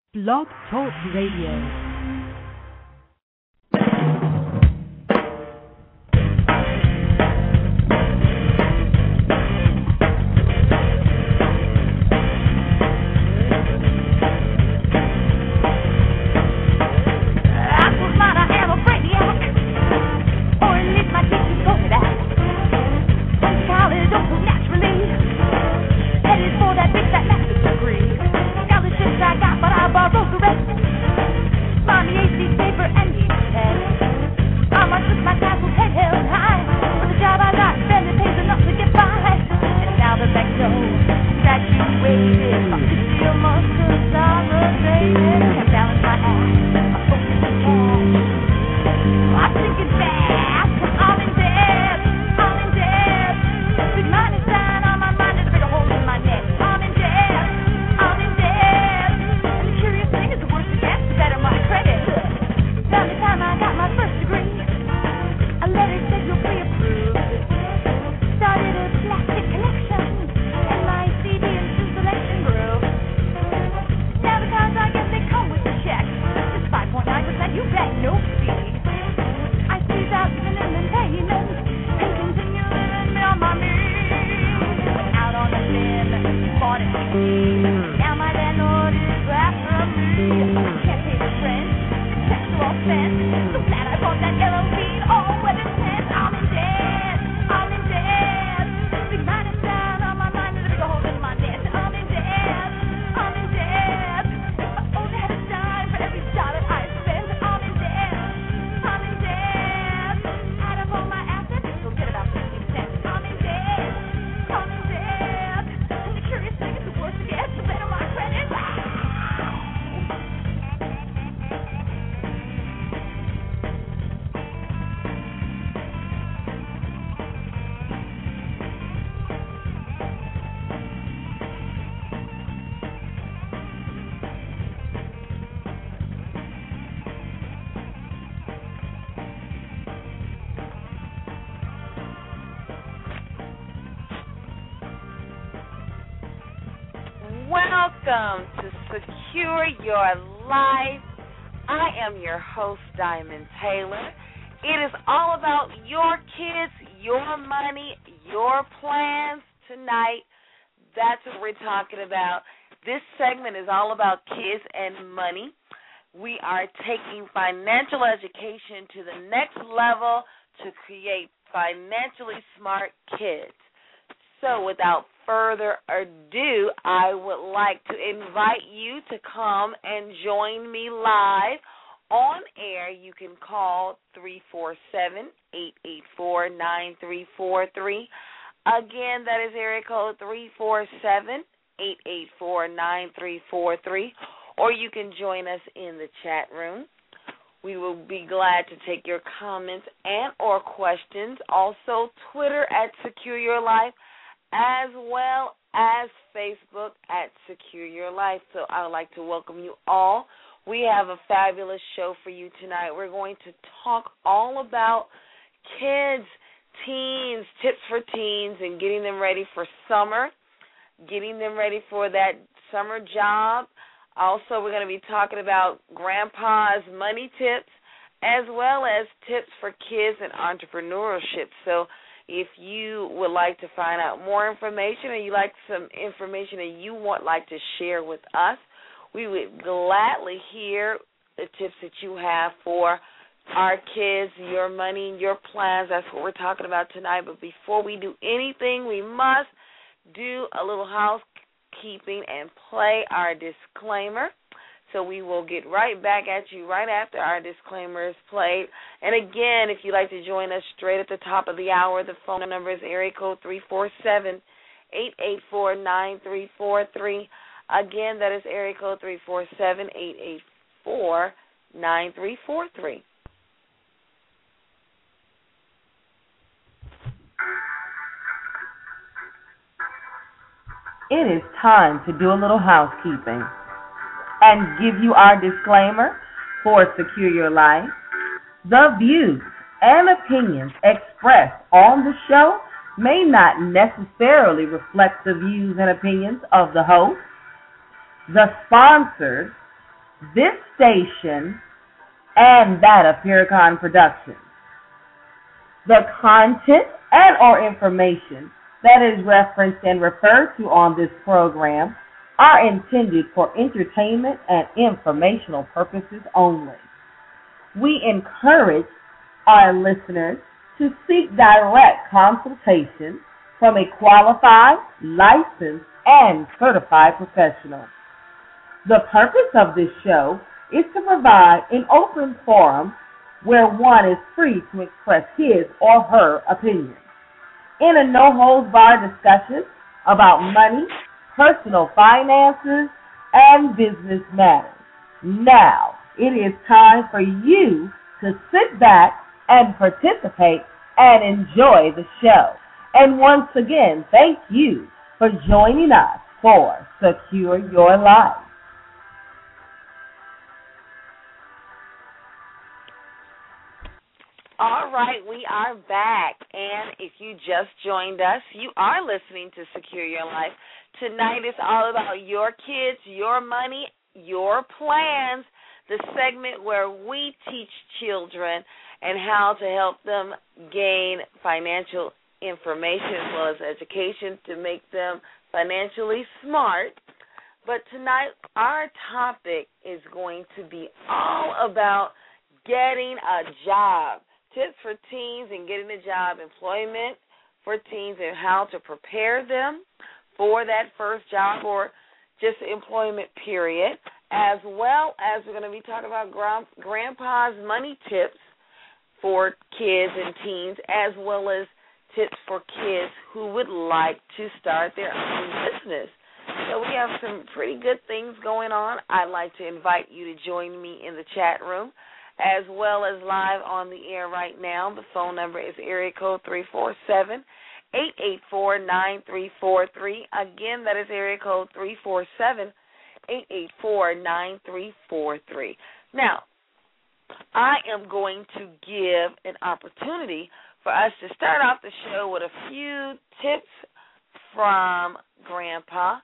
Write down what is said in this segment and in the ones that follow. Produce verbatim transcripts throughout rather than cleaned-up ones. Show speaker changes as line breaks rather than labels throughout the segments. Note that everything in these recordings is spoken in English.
Blog Talk Radio.
Welcome to Secure Your Life. I am your host, Diamond Taylor. It is all about your kids, your money, your plans tonight. That's what we're talking about. This segment is all about kids and money. We are taking financial education to the next level to create financially smart kids. So without further ado, I would like to invite you to come and join me live on air. You can call three four seven, eight eight four, nine three four three. Again, that is area code three four seven, eight eight four, nine three four three. Or you can join us in the chat room. We will be glad to take your comments and or questions. Also, Twitter at Secure Your Life, as well as Facebook at Secure Your Life. So I would like to welcome you all. We have a fabulous show for you tonight. We're going to talk all about kids, teens, tips for teens, and getting them ready for summer, getting them ready for that summer job. Also, we're going to be talking about grandpa's money tips, as well as tips for kids and entrepreneurship. So if you would like to find out more information or you like some information that you want like to share with us, we would gladly hear the tips that you have for our kids, your money, your plans. That's what we're talking about tonight. But before we do anything, we must do a little housekeeping and play our disclaimer. So we will get right back at you right after our disclaimer is played. And again, if you'd like to join us straight at the top of the hour, the phone number is area code three four seven, eight eight four, nine three four three. Again, that is area code three four seven, eight eight four, nine three four three.
It is time to do a little housekeeping and give you our disclaimer for Secure Your Life. The views and opinions expressed on the show may not necessarily reflect the views and opinions of the host, the sponsors, this station and that of Puricon Productions. The content and or information that is referenced and referred to on this program are intended for entertainment and informational purposes only. We encourage our listeners to seek direct consultation from a qualified, licensed, and certified professional. The purpose of this show is to provide an open forum where one is free to express his or her opinion in a no-holds-barred discussion about money, personal finances, and business matters. Now, it is time for you to sit back and participate and enjoy the show. And once again, thank you for joining us for Secure Your Life.
All right, we are back, and if you just joined us, you are listening to Secure Your Life. Tonight is all about your kids, your money, your plans, the segment where we teach children and how to help them gain financial information as well as education to make them financially smart. But tonight our topic is going to be all about getting a job. Tips for teens and getting a job, employment for teens and how to prepare them for that first job or just employment period, as well as we're going to be talking about grandpa's money tips for kids and teens, as well as tips for kids who would like to start their own business. So we have some pretty good things going on. I'd like to invite you to join me in the chat room, as well as live on the air right now. The phone number is area code three four seven, eight eight four, nine three four three. Again, that is area code three four seven, eight eight four, nine three four three. Now, I am going to give an opportunity for us to start off the show with a few tips from Grandpa.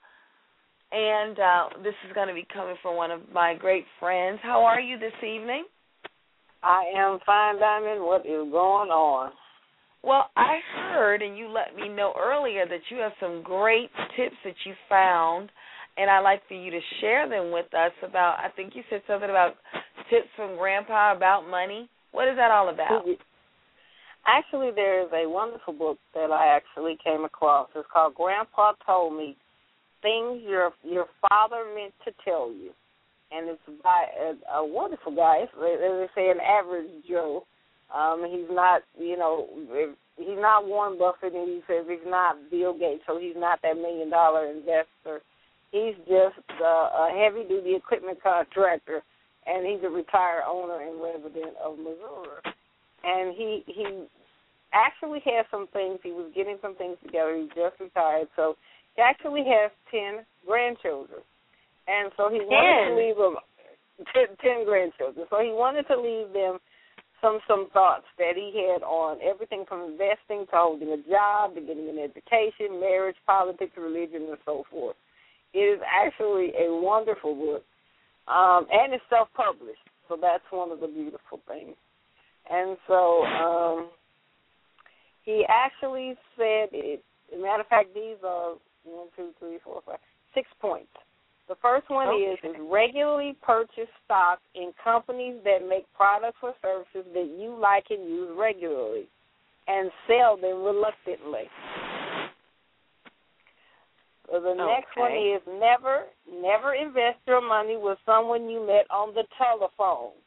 And uh, this is going to be coming from one of my great friends. How are you this evening?
I am fine, Diamond. What is going on?
Well, I heard, and you let me know earlier, that you have some great tips that you found, and I'd like for you to share them with us about, I think you said something about tips from Grandpa about money. What is that all about?
Actually, there is a wonderful book that I actually came across. It's called Grandpa Told Me, Things Your Your Father Meant to Tell You. And it's by a, a wonderful guy. As they say, an average Joe. Um, he's not, you know, he's not Warren Buffett, and he says he's not Bill Gates, so he's not that million-dollar investor. He's just uh, a heavy-duty equipment contractor, and he's a retired owner and resident of Missouri. And he he actually has some things. He was getting some things together. He just retired, so he actually has ten grandchildren. And so he wanted to leave them ten, ten grandchildren. So he wanted to leave them some some thoughts that he had on everything from investing to holding a job to getting an education, marriage, politics, religion, and so forth. It is actually a wonderful book, um, and it's self-published. So that's one of the beautiful things. And so um, he actually said, it, as a matter of fact, these are one, two, three, four, five, six points. The first one okay. is, is regularly purchase stock in companies that make products or services that you like and use regularly and sell them reluctantly. So the okay. next one is never, never invest your money with someone you met on the telephone.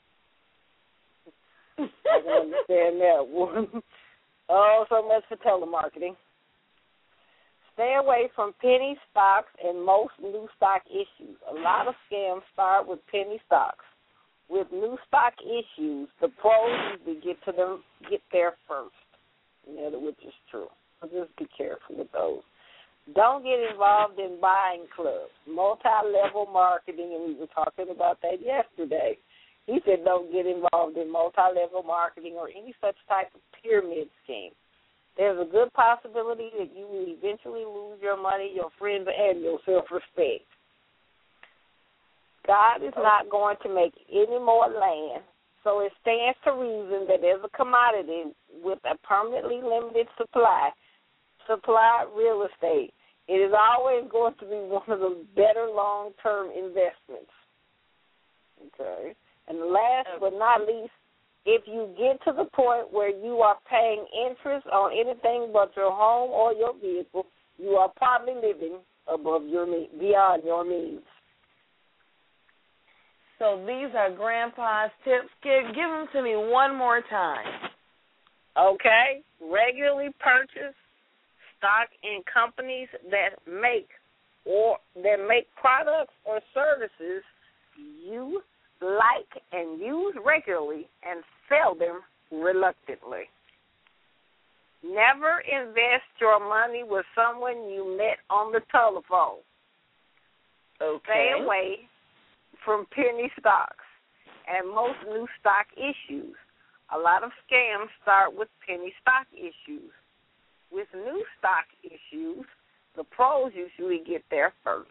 I can understand that one. Oh, so much for telemarketing. Stay away from penny stocks and most new stock issues. A lot of scams start with penny stocks. With new stock issues, the pros usually get to them, get there first, you know, which is true. So just be careful with those. Don't get involved in buying clubs, multi-level marketing, and we were talking about that yesterday. He said don't get involved in multi-level marketing or any such type of pyramid scheme. There's a good possibility that you will eventually lose your money, your friends, and your self-respect. God is not going to make any more land, so it stands to reason that there's a commodity with a permanently limited supply, supply real estate. It is always going to be one of the better long-term investments. Okay. And last but not least, if you get to the point where you are paying interest on anything but your home or your vehicle, you are probably living above your means, beyond your means.
So these are Grandpa's tips. Give, give them to me one more time.
Okay. Regularly purchase stock in companies that make or that make products or services you like and use regularly and sell them reluctantly. Never invest your money with someone you met on the telephone.
Okay.
Stay away from penny stocks and most new stock issues. A lot of scams start with penny stock issues. With new stock issues, the pros usually get there first.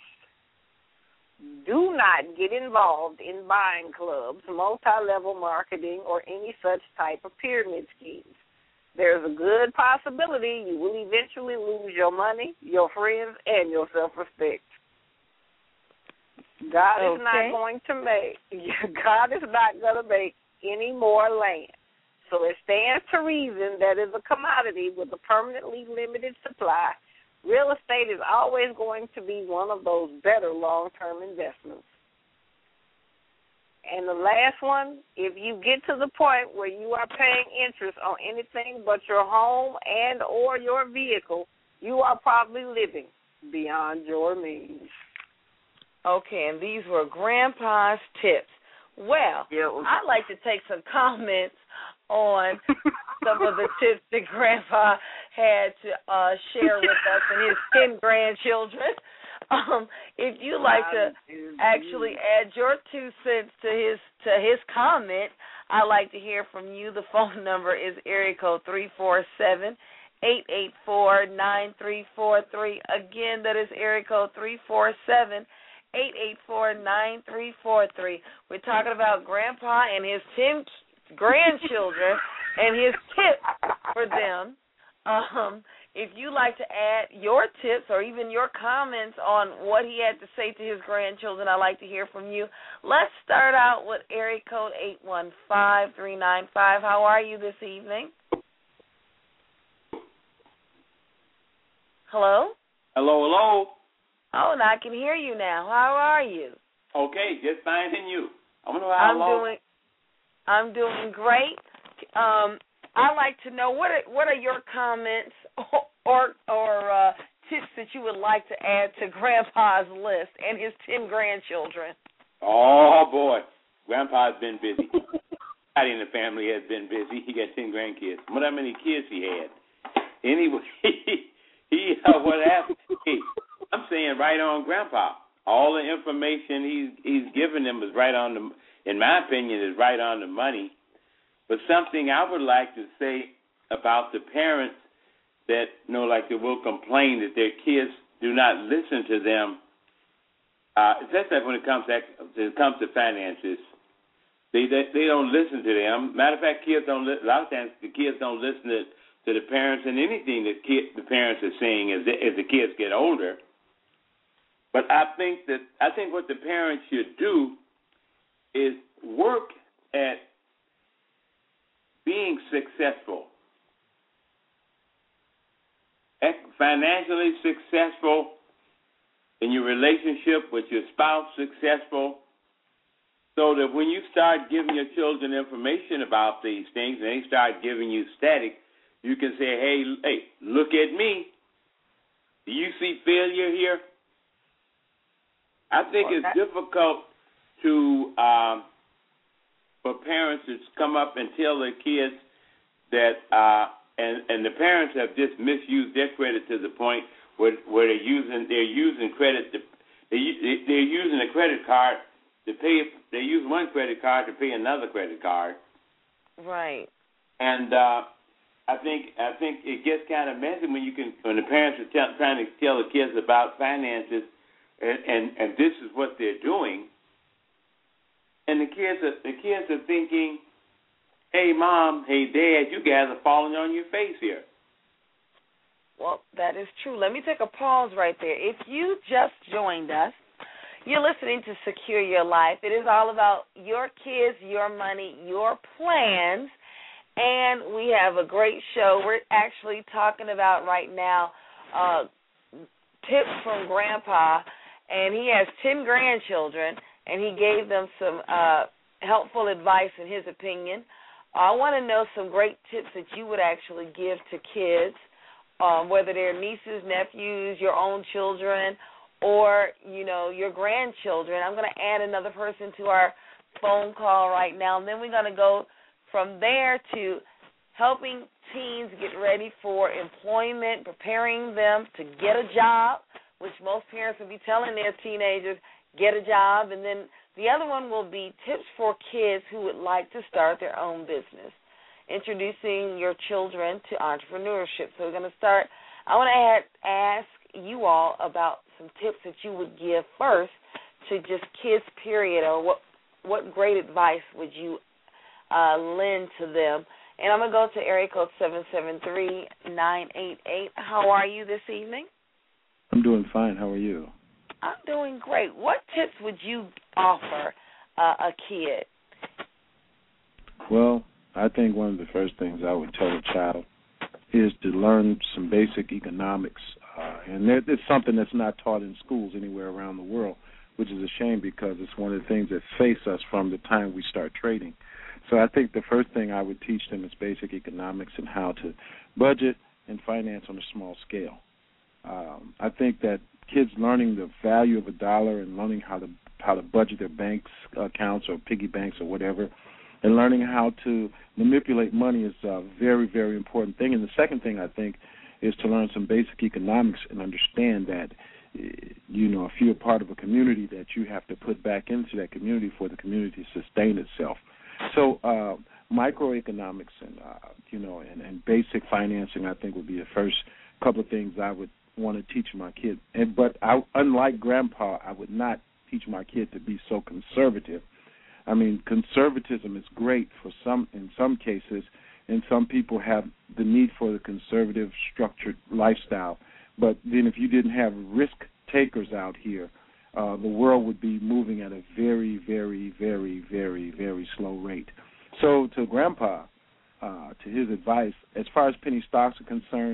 Do not get involved in buying clubs, multi-level marketing, or any such type of pyramid schemes. There's a good possibility you will eventually lose your money, your friends, and your self-respect. God
okay.
is not going to make God is not going to make any more land. So it stands to reason that is a commodity with a permanently limited supply. Real estate is always going to be one of those better long-term investments. And the last one, if you get to the point where you are paying interest on anything but your home and or your vehicle, you are probably living beyond your means.
Okay, and these were Grandpa's tips. Well,
yeah,
I'd like to take some comments on some of the tips that Grandpa had to uh, share with us and his ten grandchildren. Um, if you'd like to actually add your two cents to his to his comment, I'd like to hear from you. The phone number is area code three four seven, eight eight four, nine three four three. Again, that is area code three four seven, eight eight four, nine three four three. We're talking about Grandpa and his ten grandchildren and his tips for them. Um, if you'd like to add your tips or even your comments on what he had to say to his grandchildren, I'd like to hear from you. Let's start out with area code eight one five, three nine five. How are you this evening? Hello?
Hello, hello.
Oh, and I can hear you now. How are you?
Okay, just finding you. I wonder how
I'm
long.
doing. I'm doing great. Um, I'd like to know what are, what are your comments or or, or uh, tips that you would like to add to Grandpa's list and his ten grandchildren.
Oh boy, Grandpa's been busy. Everybody in the family has been busy. He got ten grandkids. What how many kids he had? Anyway, he uh, what happened? Hey, I'm saying right on, Grandpa. All the information he's he's given them is right on the. In my opinion, is right on the money. But something I would like to say about the parents that, you know, like they will complain that their kids do not listen to them, uh, especially when it comes to when it comes to finances. They, they they don't listen to them. Matter of fact, kids don't. Li- a lot of times, the kids don't listen to, to the parents and anything that kid, the parents are saying as they, as the kids get older. But I think that I think what the parents should do is work at being successful, financially successful, in your relationship with your spouse successful, so that when you start giving your children information about these things and they start giving you static, you can say, hey, hey, look at me. Do you see failure here? I think it's difficult to um, for parents to come up and tell their kids that, uh, and and the parents have just misused their credit to the point where where they're using they're using credit to they they're using a credit card to pay. They use one credit card to pay another credit card.
Right.
And uh, I think I think it gets kind of messy when you can when the parents are tell, trying to tell the kids about finances, and, and and this is what they're doing. and the kids are the kids are thinking, "Hey, mom, hey, dad, you guys are falling on your face here."
Well, that is true. Let me take a pause right there. If you just joined us, you're listening to Secure Your Life. It is all about your kids, your money, your plans, and we have a great show. We're actually talking about right now uh, tips from Grandpa, and he has ten grandchildren, and he gave them some uh, helpful advice in his opinion. I want to know some great tips that you would actually give to kids, um, whether they're nieces, nephews, your own children, or, you know, your grandchildren. I'm going to add another person to our phone call right now, and then we're going to go from there to helping teens get ready for employment, preparing them to get a job, which most parents will be telling their teenagers, get a job. And then the other one will be tips for kids who would like to start their own business, introducing your children to entrepreneurship. So we're going to start. I want to add, ask you all about some tips that you would give first to just kids, period, or what what great advice would you uh, lend to them. And I'm going to go to area code seven seven three, nine eight eight. How are you this evening?
I'm doing fine. How are you?
I'm doing great. What tips would you offer uh, a kid?
Well, I think one of the first things I would tell a child is to learn some basic economics. Uh, and there, it's something that's not taught in schools anywhere around the world, which is a shame because it's one of the things that face us from the time we start trading. So I think the first thing I would teach them is basic economics and how to budget and finance on a small scale. Um, I think that kids learning the value of a dollar and learning how to how to budget their bank accounts or piggy banks or whatever, and learning how to manipulate money is a very, very important thing. And the second thing I think is to learn some basic economics and understand that, you know, if you're part of a community, that you have to put back into that community for the community to sustain itself. So uh, microeconomics and, uh, you know, and, and basic financing, I think, would be the first couple of things I would want to teach my kid. And, but I, unlike Grandpa, I would not teach my kid to be so conservative. I mean, conservatism is great for some, in some cases, and some people have the need for the conservative, structured lifestyle. But then if you didn't have risk takers out here, uh, the world would be moving at a very, very, very, very, very slow rate. So to Grandpa, uh, to his advice, as far as penny stocks are concerned,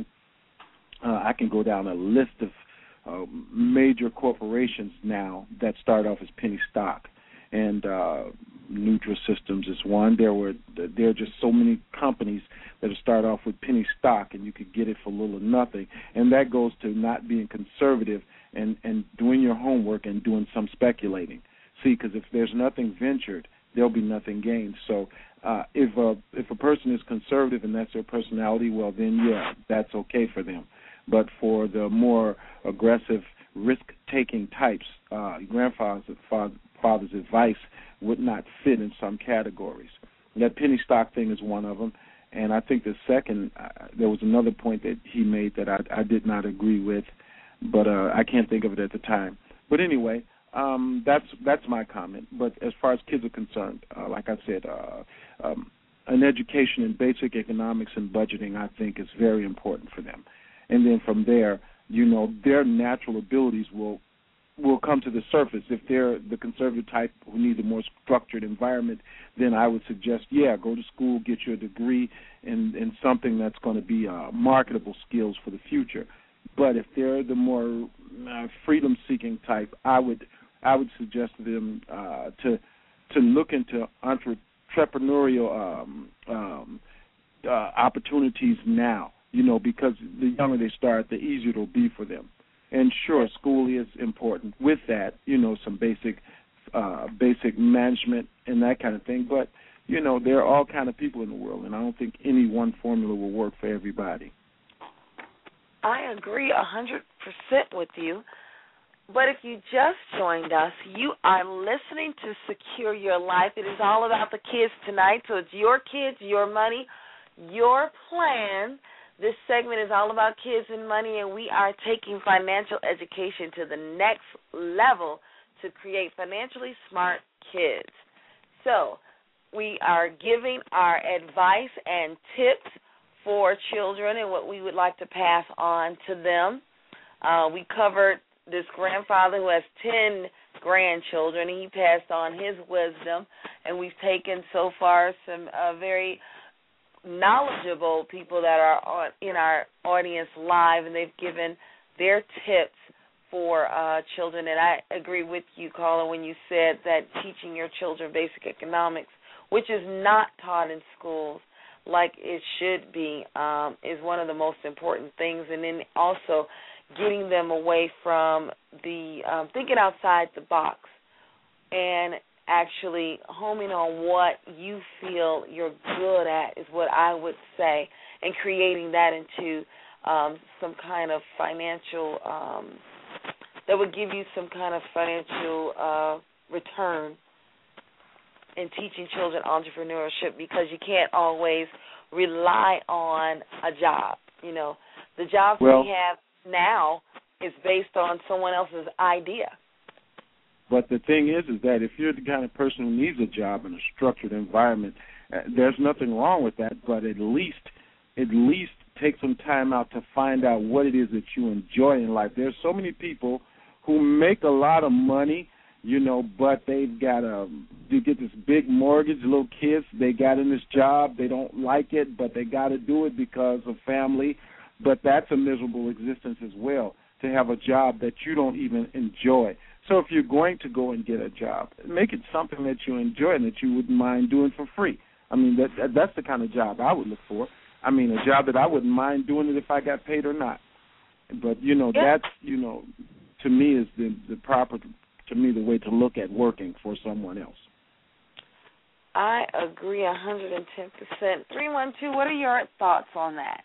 uh, I can go down a list of uh, major corporations now that start off as penny stock. And uh, Nutrisystems is one. There were there are just so many companies that start off with penny stock, and you could get it for little or nothing. And that goes to not being conservative and, and doing your homework and doing some speculating. See, because if there's nothing ventured, there'll be nothing gained. So uh, if a if a person is conservative and that's their personality, well then yeah, that's okay for them. But for the more aggressive, risk-taking types, uh, grandfather's father, father's advice would not fit in some categories. That penny stock thing is one of them. And I think the second, uh, there was another point that he made that I, I did not agree with, but uh, I can't think of it at the time. But anyway, um, that's that's my comment. But as far as kids are concerned, uh, like I said, uh, um, an education in basic economics and budgeting, I think, is very important for them. And then from there, you know, their natural abilities will will come to the surface. If they're the conservative type who needs a more structured environment, then I would suggest, yeah, go to school, get your degree in, in something that's going to be uh, marketable skills for the future. But if they're the more uh, freedom-seeking type, I would I would suggest to them uh, to to look into entrepreneurial um, um, uh, opportunities now. You know, because the younger they start, the easier it'll be for them. And sure, school is important. With that, you know, some basic uh, basic management and that kind of thing. But, you know, there are all kind of people in the world, and I don't think any one formula will work for everybody.
I agree one hundred percent with you. But if you just joined us, you are listening to Secure Your Life. It is all about the kids tonight, so it's your kids, your money, your plan. This segment is all about kids and money, and we are taking financial education to the next level to create financially smart kids. So we are giving our advice and tips for children and what we would like to pass on to them. Uh, we covered this grandfather who has ten grandchildren, and he passed on his wisdom, and we've taken so far some uh, very knowledgeable people that are on, in our audience live, and they've given their tips for uh, children. And I agree with you, Carla, when you said that teaching your children basic economics, which is not taught in schools like it should be, um, is one of the most important things. And then also getting them away from the um, thinking outside the box and actually homing on what you feel you're good at is what I would say, and creating that into um, some kind of financial, um, that would give you some kind of financial uh, return in teaching children entrepreneurship, because you can't always rely on a job. You know, the jobs
well,
we have now is based on someone else's idea.
But the thing is, is that if you're the kind of person who needs a job in a structured environment, uh, there's nothing wrong with that. But at least, at least take some time out to find out what it is that you enjoy in life. There's so many people who make a lot of money, you know, but they've got a, they get this big mortgage, little kids, they got in this job, they don't like it, but they got to do it because of family. But that's a miserable existence as well, to have a job that you don't even enjoy. So if you're going to go and get a job, make it something that you enjoy and that you wouldn't mind doing for free. I mean, that, that that's the kind of job I would look for. I mean, a job that I wouldn't mind doing it if I got paid or not. But, you know,
yeah.
that's, you know, to me is the, the proper, to me, the way to look at working for someone else.
I agree one hundred ten percent. three one two, what are your thoughts on that?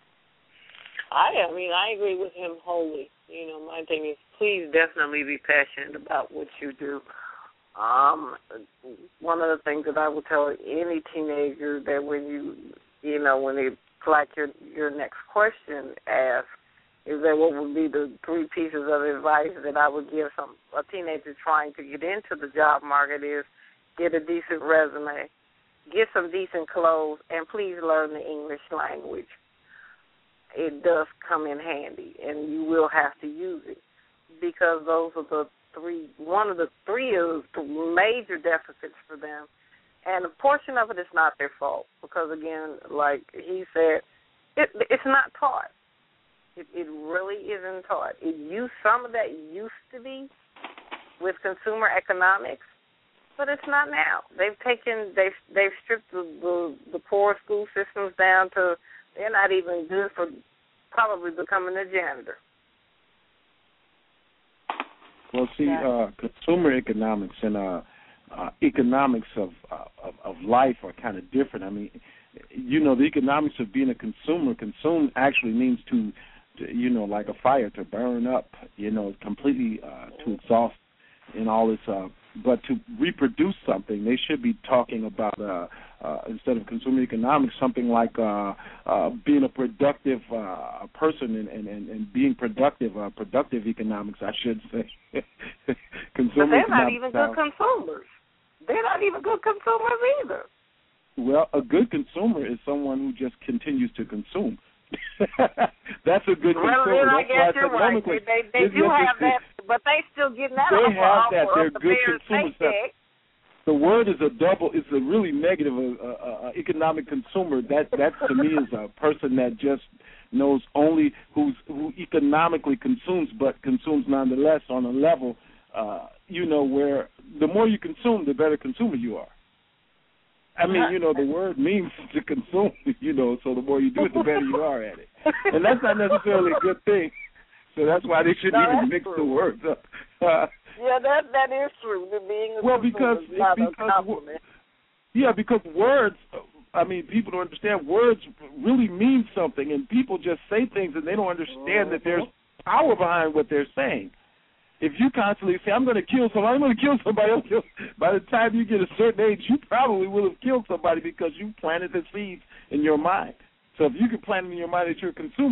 I, I mean, I agree with him wholly. You know, my thing is, please definitely be passionate about what you do. Um, one of the things that I would tell any teenager that when you, you know, when they like your your next question asked, is that what would be the three pieces of advice that I would give some a teenager trying to get into the job market is get a decent resume, get some decent clothes, and please learn the English language. It does come in handy, and you will have to use it, because those are the three, one of the three of the major deficits for them. And a portion of it is not their fault, because, again, like he said, it, it's not taught. It, it really isn't taught. It used, some of that used to be with consumer economics, but it's not now. They've taken, they've, they've stripped the, the, the poor school systems down to, they're not even good for probably becoming a janitor.
Well, see, uh, consumer economics and uh, uh, economics of, uh, of of life are kind of different. I mean, you know, the economics of being a consumer, consume actually means to, to you know, like a fire, to burn up, you know, completely uh, to exhaust in all this. Uh, but to reproduce something, they should be talking about, uh, uh, instead of consumer economics, something like uh, uh, being a productive uh, person and, and, and, and being productive, uh, productive economics, I should say. Consumer
but they're not even good
sound,
consumers. They're not even good consumers either.
Well, a good consumer is someone who just continues to consume. That's a good
well,
consumer.
Then I
That's
guess you're right. They, they, they do have that, but they still getting that
they
off
have that. They're
the
good consumers. The word is a double. It's a really negative uh, uh, economic consumer. That that to me is a person that just knows only who's who economically consumes, but consumes nonetheless on a level, uh, you know, where the more you consume, the better consumer you are. I mean, you know, the word means to consume, you know, so the more you do it, the better you are at it. And that's not necessarily a good thing. So that's why they shouldn't
no,
even mix
true.
the words up. Uh,
yeah, that that is true. The being a
well, because,
is not
because
a compliment.
Yeah, because words, I mean, people don't understand, words really mean something, and people just say things and they don't understand mm-hmm. that there's power behind what they're saying. If you constantly say, I'm going to kill somebody, I'm going to kill somebody else, by the time you get a certain age, you probably will have killed somebody because you planted the seeds in your mind. So if you can plant it in your mind that you're a consumer,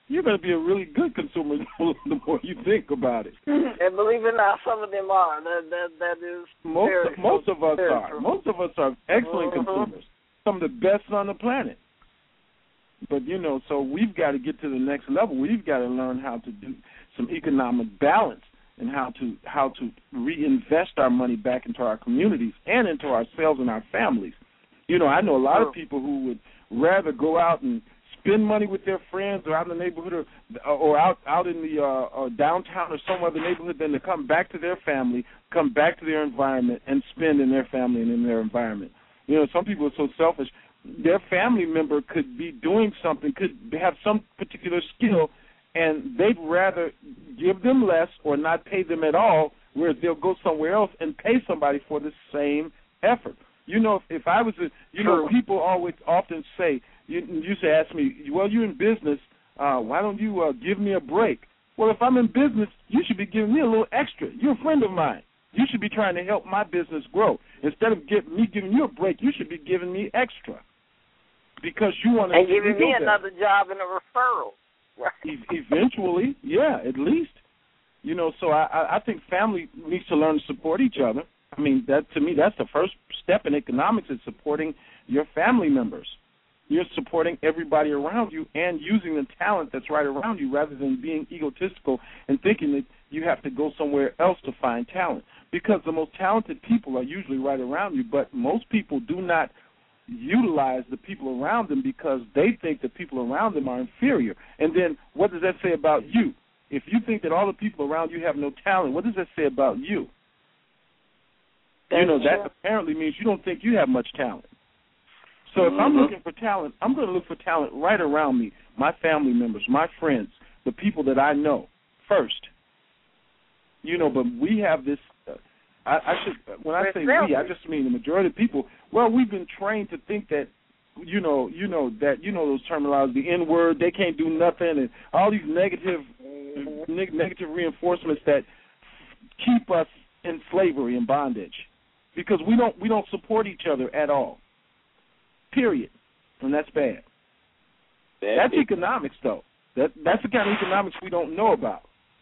you're going to be a really good consumer the more you think about it.
And believe it or not, some of them are. That that that is
most
very,
most of us are.
true.
Most of us are excellent
mm-hmm.
consumers. Some of the best on the planet. But you know, so we've got to get to the next level. We've got to learn how to do some economic balance and how to how to reinvest our money back into our communities and into ourselves and our families. You know, I know a lot of people who would rather go out and spend money with their friends or out in the neighborhood or, or out out in the uh, uh, downtown or some other neighborhood than to come back to their family, come back to their environment, and spend in their family and in their environment. You know, some people are so selfish. Their family member could be doing something, could have some particular skill, and they'd rather give them less or not pay them at all, whereas they'll go somewhere else and pay somebody for the same effort. You know, if, if I was, a, you True. know, people always often say, you, you used to ask me, well, you're in business, uh, why don't you uh, give me a break? Well, if I'm in business, you should be giving me a little extra. You're a friend of mine. You should be trying to help my business grow. Instead of give, me giving you a break, you should be giving me extra because you want to
and giving me
that.
another job and a referral. Right.
E- eventually, yeah, at least. You know, so I, I think family needs to learn to support each other. I mean, that to me, that's the first step in economics is supporting your family members. You're supporting everybody around you and using the talent that's right around you rather than being egotistical and thinking that you have to go somewhere else to find talent. Because the most talented people are usually right around you, but most people do not utilize the people around them because they think the people around them are inferior. And then what does that say about you? If you think that all the people around you have no talent, what does that say about you? That's you know, true. That apparently means you don't think you have much talent. So if mm-hmm. I'm looking for talent, I'm going to look for talent right around me, my family members, my friends, the people that I know first. You know, but we have this, uh, I, I should, when I say we, I just mean the majority of people, well, we've been trained to think that, you know, you know, that, you know, those terminologies, the N-word, they can't do nothing, and all these negative, neg- negative reinforcements that keep us in slavery and bondage. Because we don't we don't support each other at all. Period. And that's bad. That's, that's economics, though. That that's the kind of economics we don't know about.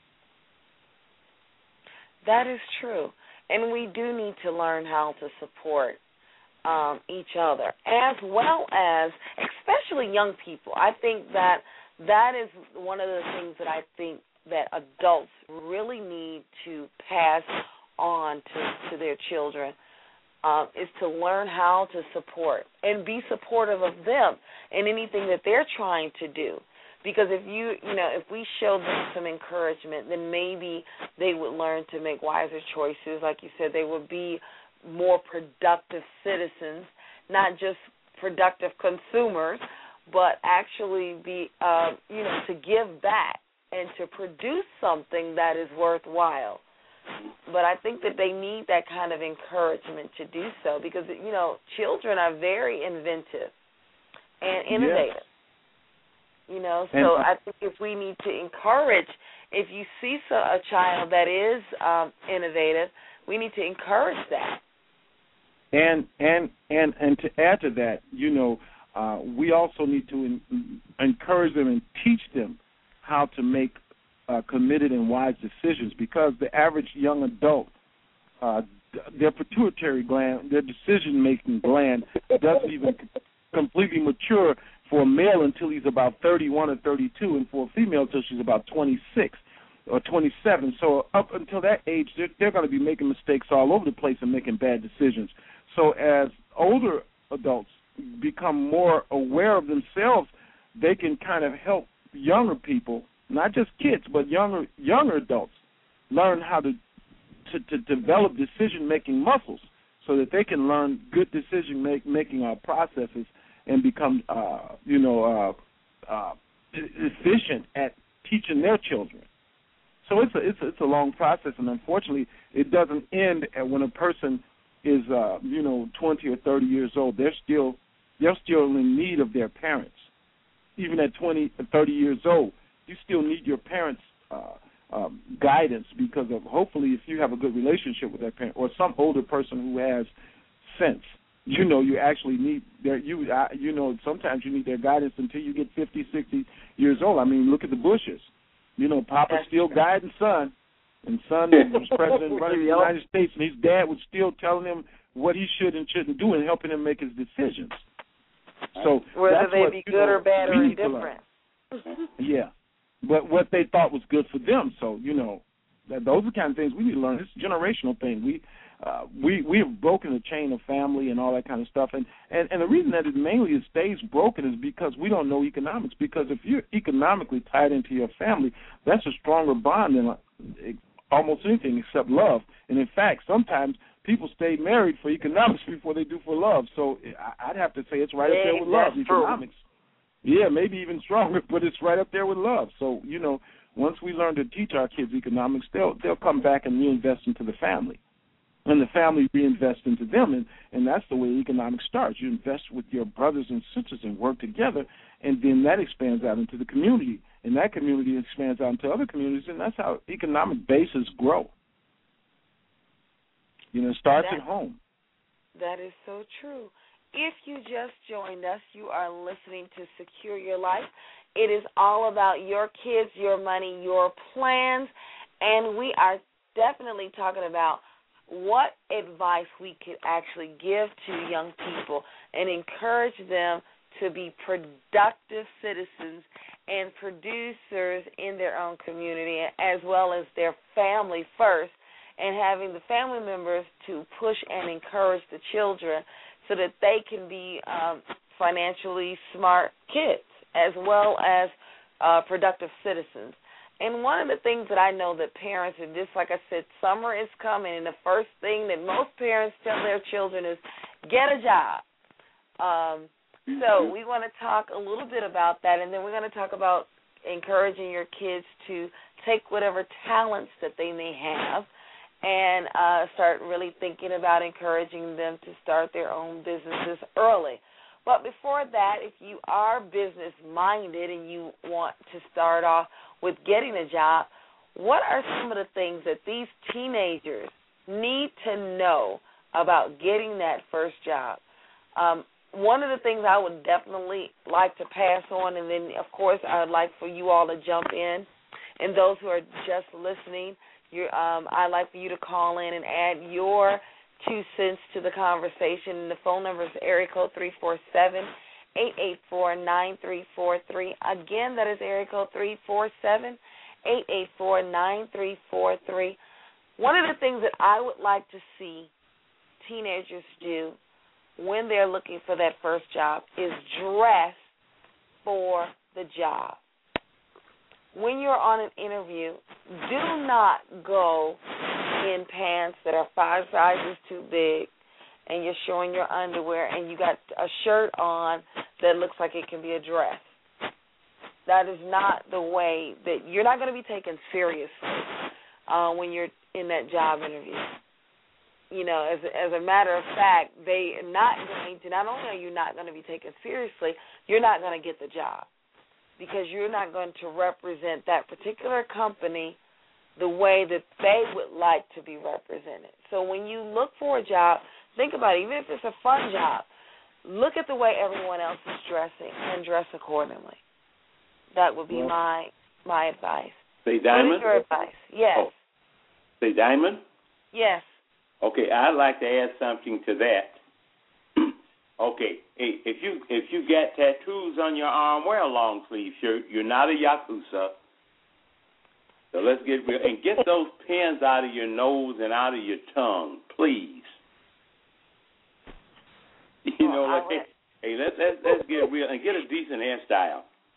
That is true. And we do need to learn how to support um, each other, as well as, especially young people. I think that that is one of the things that I think that adults really need to pass on to, to their children. Um, is to learn how to support and be supportive of them in anything that they're trying to do. Because if you, you know, if we show them some encouragement, then maybe they would learn to make wiser choices. Like you said, they would be more productive citizens, not just productive consumers, but actually be, uh, you know, to give back and to produce something that is worthwhile. But I think that they need that kind of encouragement to do so because, you know, children are very inventive and innovative. Yes. You know, so and, uh, I think if we need to encourage, if you see so, a child that is um, innovative, we need to encourage that.
And and and and to add to that, you know, uh, we also need to in, encourage them and teach them how to make Uh, committed and wise decisions because the average young adult, uh, their pituitary gland, their decision-making gland doesn't even completely mature for a male until he's about thirty-one or thirty-two, and for a female until she's about twenty-six or twenty-seven. So up until that age, they're, they're going to be making mistakes all over the place and making bad decisions. So as older adults become more aware of themselves, they can kind of help younger people, not just kids, but younger younger adults, learn how to to, to develop decision-making muscles so that they can learn good decision-making uh, processes and become, uh, you know, uh, uh, efficient at teaching their children. So it's a, it's a, it's a long process, and unfortunately, it doesn't end at when a person is, uh, you know, twenty or thirty years old. They're still they're still in need of their parents. Even at twenty or thirty years old, you still need your parents' uh, um, guidance because of hopefully if you have a good relationship with that parent or some older person who has sense, You know, you actually need their you uh, you know sometimes you need their guidance until you get fifty, sixty years old. I mean, look at the Bushes. You know, Papa
That's
still
true.
guiding son, and son was president running the United States, and his dad was still telling him what he should and shouldn't do and helping him make his decisions. So
whether
that's
they
what,
be
you
good
know,
or bad
we
or
need to learn.
indifferent.
Yeah, but what they thought was good for them. So you know, that those are the kind of things we need to learn. It's a generational thing. We uh, we we have broken the chain of family and all that kind of stuff. And, and and the reason that it mainly it stays broken is because we don't know economics. Because if you're economically tied into your family, that's a stronger bond than uh, almost anything except love. And in fact, sometimes people stay married for economics before they do for love. So I'd have to say it's right up there with love, economics. Yeah, maybe even stronger, but it's right up there with love. So, you know, once we learn to teach our kids economics, they'll they'll come back and reinvest into the family. And the family reinvests into them, and, and that's the way economics starts. You invest with your brothers and sisters and work together, and then that expands out into the community, and that community expands out into other communities, and that's how economic bases grow. You know, it starts
that,
at home.
That is so true. If you just joined us, you are listening to Secure Your Life. It is all about your kids, your money, your plans, and we are definitely talking about what advice we could actually give to young people and encourage them to be productive citizens and producers in their own community, as well as their family first, and having the family members to push and encourage the children so that they can be um, financially smart kids as well as uh, productive citizens. And one of the things that I know that parents, and just like I said, summer is coming, and the first thing that most parents tell their children is get a job. Um, so we want to talk a little bit about that, and then we're going to talk about encouraging your kids to take whatever talents that they may have and uh, start really thinking about encouraging them to start their own businesses early. But before that, if you are business-minded and you want to start off with getting a job, what are some of the things that these teenagers need to know about getting that first job? Um, one of the things I would definitely like to pass on, and then, of course, I would like for you all to jump in, and those who are just listening, you're, um, I'd like for you to call in and add your two cents to the conversation. And the phone number is area code three four seven, eight eight four, nine three four three. Again, that is area code three four seven, eight eight four, nine three four three. One of the things that I would like to see teenagers do when they're looking for that first job is dress for the job. When you're on an interview, do not go in pants that are five sizes too big and you're showing your underwear and you got a shirt on that looks like it can be a dress. That is not the way that you're not going to be taken seriously uh, when you're in that job interview. You know, as a, as a matter of fact, they are not going to, not only are you not going to be taken seriously, you're not going to get the job because you're not going to represent that particular company the way that they would like to be represented. So when you look for a job, think about it. Even if it's a fun job, look at the way everyone else is dressing and dress accordingly. That would be well, my my advice.
Say Diamond?
What is your advice? Yes.
Oh. Say Diamond?
Yes.
Okay, I'd like to add something to that. Okay, hey, if you if you get tattoos on your arm, wear a long sleeve shirt. You're not a yakuza. So let's get real and get those pins out of your nose and out of your tongue, please. You know, like, hey, hey, let's let's let's get real and get a decent hairstyle.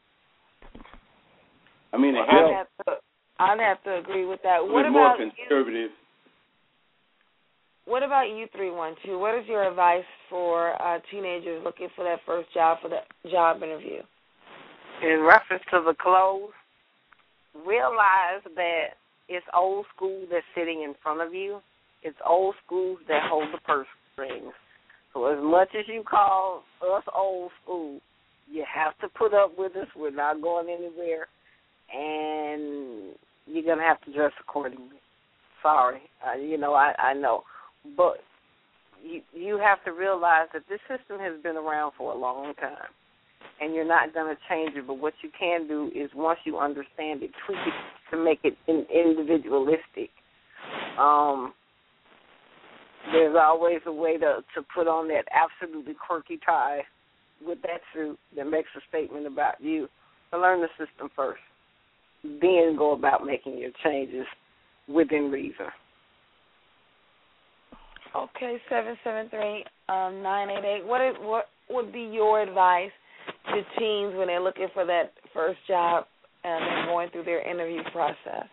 I mean,
well,
a hair.
I'd have to, I'd have to agree with that. What
about
more
conservative?
You? What about you, three one two? What is your advice for uh, teenagers looking for that first job for the job interview?
In reference to the clothes, realize that it's old school that's sitting in front of you. It's old schools that hold the purse strings. So as much as you call us old school, you have to put up with us. We're not going anywhere, and you're going to have to dress accordingly. Sorry. Uh, you know, I, I know. But you you have to realize that this system has been around for a long time, and you're not going to change it. But what you can do is, once you understand it, tweak it to make it in, individualistic. Um, there's always a way to, to put on that absolutely quirky tie with that suit that makes a statement about you. So learn the system first, then go about making your changes within reason.
Okay, seven seven three nine eight eight. What is, what would be your advice to teens when they're looking for that first job and they're going through their interview process?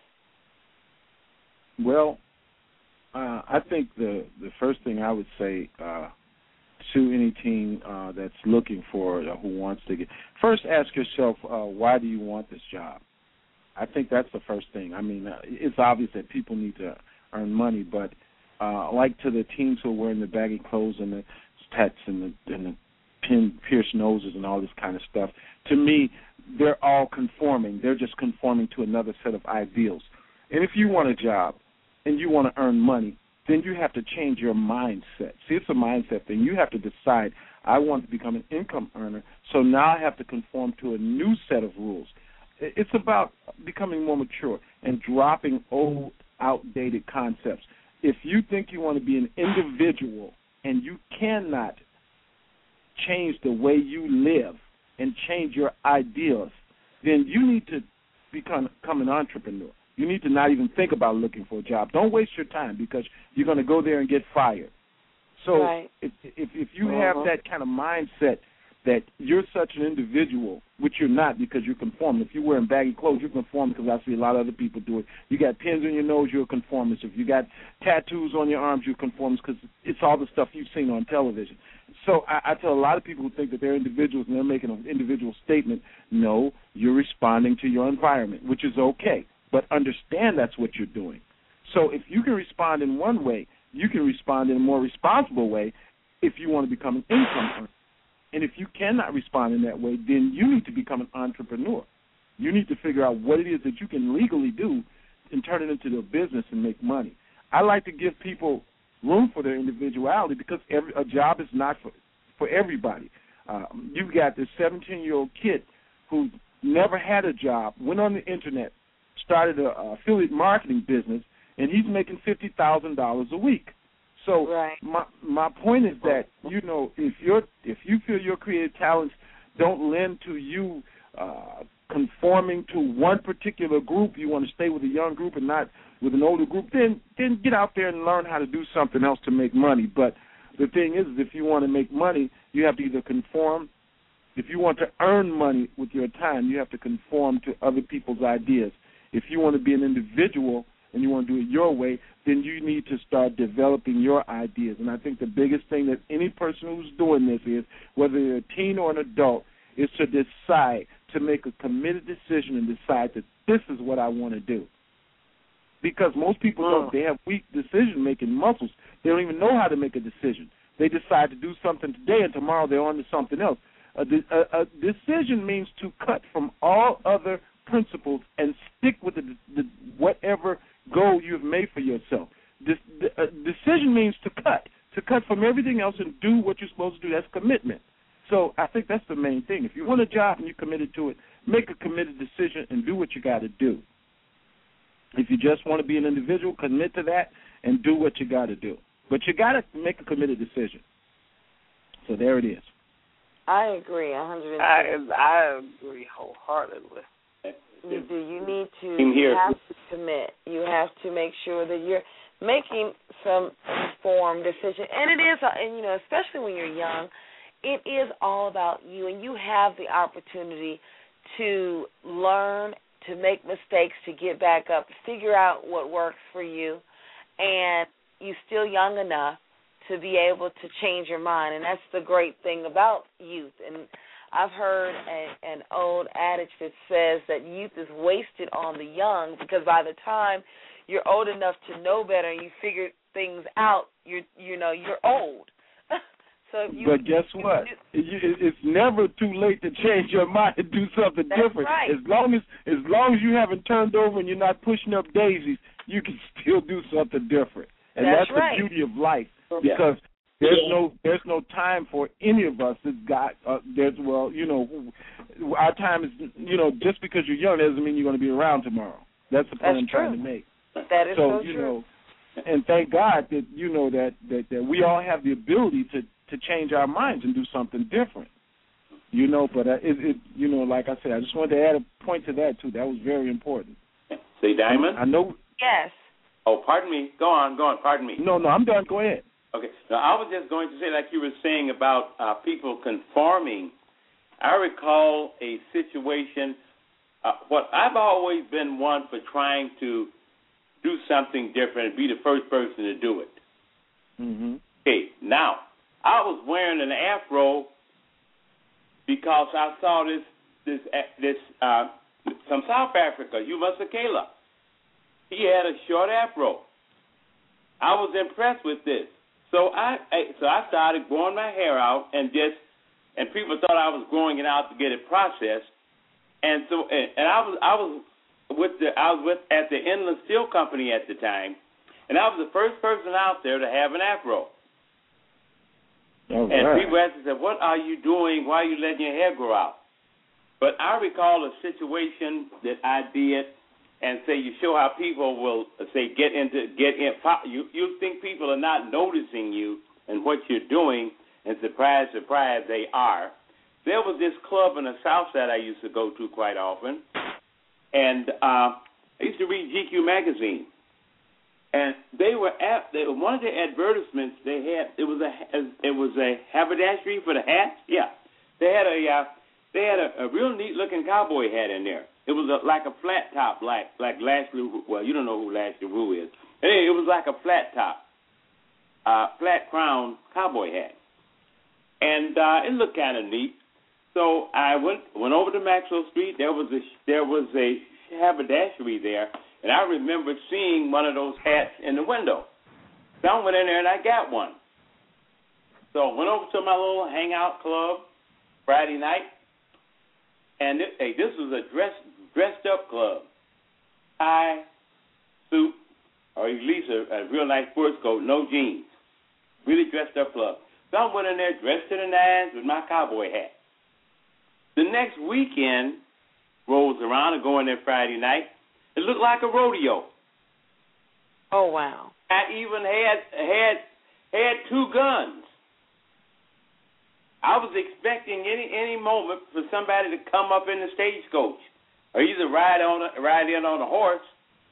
Well, uh, I think the the first thing I would say uh, to any teen uh, that's looking for uh, who wants to get, first ask yourself, uh, why do you want this job? I think that's the first thing. I mean, uh, it's obvious that people need to earn money, but uh, like to the teens who are wearing the baggy clothes and the tats and the, and the pin pierced noses and all this kind of stuff, to me, they're all conforming. They're just conforming to another set of ideals. And if you want a job and you want to earn money, then you have to change your mindset. See, it's a mindset thing. You have to decide, I want to become an income earner, so now I have to conform to a new set of rules. It's about becoming more mature and dropping old, outdated concepts. If you think you want to be an individual and you cannot change the way you live and change your ideas, then you need to become, become an entrepreneur. You need to not even think about looking for a job. Don't waste your time because you're going to go there and get fired. So
right.
if, if if you
uh-huh.
have that kind of mindset that you're such an individual, which you're not because you're conforming. If you're wearing baggy clothes, you're conforming because I see a lot of other people do it. You got pins on your nose, you're a conformist. If you got tattoos on your arms, you're a conformist because it's all the stuff you've seen on television. So I, I tell a lot of people who think that they're individuals and they're making an individual statement, no, you're responding to your environment, which is okay. But understand that's what you're doing. So if you can respond in one way, you can respond in a more responsible way if you want to become an income earner. And if you cannot respond in that way, then you need to become an entrepreneur. You need to figure out what it is that you can legally do and turn it into a business and make money. I like to give people room for their individuality because every, a job is not for, for everybody. Um, you've got this seventeen-year-old kid who never had a job, went on the Internet, started an affiliate marketing business, and he's making fifty thousand dollars a week. So
right.
my my point is that, you know, if you're if you feel your creative talents don't lend to you uh, conforming to one particular group, you want to stay with a young group and not with an older group, then then get out there and learn how to do something else to make money. But the thing is, if you want to make money, you have to either conform. If you want to earn money with your time, you have to conform to other people's ideas. If you want to be an individual and you want to do it your way, then you need to start developing your ideas. And I think the biggest thing that any person who's doing this is, whether you're a teen or an adult, is to decide, to make a committed decision and decide that this is what I want to do. Because most people don't, they have weak decision-making muscles. They don't even know how to make a decision. They decide to do something today and tomorrow they're on to something else. A, de- a, a decision means to cut from all other principles and stick with the, the whatever goal you've made for yourself. This, the, a decision means to cut, to cut from everything else and do what you're supposed to do. That's commitment. So I think that's the main thing. If you want a job and you're committed to it, make a committed decision and do what you got to do. If you just want to be an individual, commit to that and do what you got to do. But you got to make a committed decision. So there it is.
I agree, one hundred
I
percent.
I agree wholeheartedly.
You do. You need to.
Same here.
You have to commit. You have to make sure that you're making some informed decision. And it is, and you know, especially when you're young, it is all about you, and you have the opportunity to learn, to make mistakes, to get back up, figure out what works for you, and you're still young enough to be able to change your mind. And that's the great thing about youth. And I've heard a, an old adage that says that youth is wasted on the young because by the time you're old enough to know better and you figure things out, you're you know you're old. So if you,
but guess what? You, it's never too late to change your mind and do something
that's
different.
Right.
As long as as long as you haven't turned over and you're not pushing up daisies, you can still do something different. And
that's,
that's
right.
the beauty of life. Because There's yeah. no there's no time for any of us that's got uh, there's well you know our time is you know just because you're young doesn't mean you're going to be around tomorrow. That's the point
that's
I'm
true.
trying to make.
That is
so,
so
you
true.
know, and thank God that you know that, that, that we all have the ability to, to change our minds and do something different. You know, but uh, it, it you know like I said, I just wanted to add a point to that too. That was very important.
Say, Diamond.
I know.
Yes.
Oh, pardon me. Go on, go on. Pardon me.
No, no, I'm done. Go ahead.
Okay. Now, I was just going to say, like you were saying about uh, people conforming. I recall a situation. Uh, what I've always been one for trying to do something different and be the first person to do it.
Mm-hmm.
Okay. Now, I was wearing an afro because I saw this this this uh, from South Africa, Huma Sakela. He had a short afro. I was impressed with this. So I, I so I started growing my hair out and just and people thought I was growing it out to get it processed. And so and, and I was I was with the I was with at the Inland Steel Company at the time, and I was the first person out there to have an afro.
All
and
right.
people asked me, said, "What are you doing? Why are you letting your hair grow out?" But I recall a situation that I did, and say you show how people will say get into get in. You you think people are not noticing you and what you're doing, and surprise, surprise, they are. There was this club in the South Side I used to go to quite often, and uh, I used to read G Q magazine, and they were at they, one of the advertisements they had. It was a it was a haberdashery for the hats. Yeah, they had a uh, they had a, a real neat looking cowboy hat in there. It was a, like a flat top, like like Lashley. Well, you don't know who Lashley Rue is. Anyway, it was like a flat top, uh, flat crown cowboy hat, and uh, it looked kind of neat. So I went went over to Maxwell Street. There was a there was a haberdashery there, and I remember seeing one of those hats in the window. So I went in there and I got one. So I went over to my little hangout club Friday night, and it, hey, this was a dress dressed up club, tie, suit, or at least a, a real nice sports coat, no jeans, really dressed up club. So I went in there dressed to the nines with my cowboy hat. The next weekend rolls around, and go in there Friday night. It looked like a rodeo.
Oh wow!
I even had had had two guns. I was expecting any any moment for somebody to come up in the stagecoach, or either ride on a, ride in on a horse.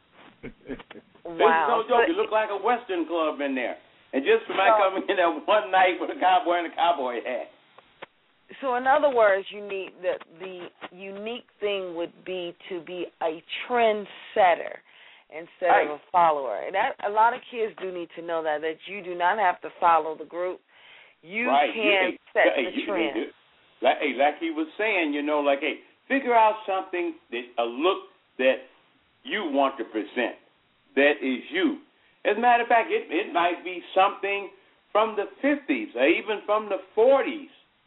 Wow!
It's no joke. It looked like a Western club in there, and just for my
so,
coming in there one night with a cowboy and a cowboy hat.
So in other words, you need the the unique thing would be to be a trendsetter instead
right.
of a follower. And that a lot of kids do need to know that that you do not have to follow the group. You
right.
can
you,
set
hey,
the
you,
trend.
You, like, hey, like he was saying, you know, like, hey, figure out something that a look that you want to present. That is you. As a matter of fact, it it might be something from the fifties or even from the forties.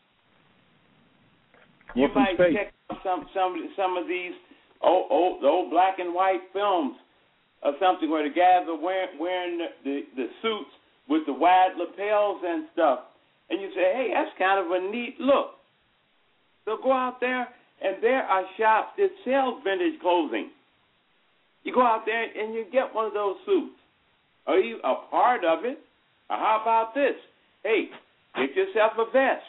You
Welcome
might
space.
check out some some some of these old, old old black and white films or something where the guys are wearing wearing the, the, the suits with the wide lapels and stuff, and you say, hey, that's kind of a neat look. So go out there, and there are shops that sell vintage clothing. You go out there and you get one of those suits, or you a part of it. Or how about this? Hey, get yourself a vest.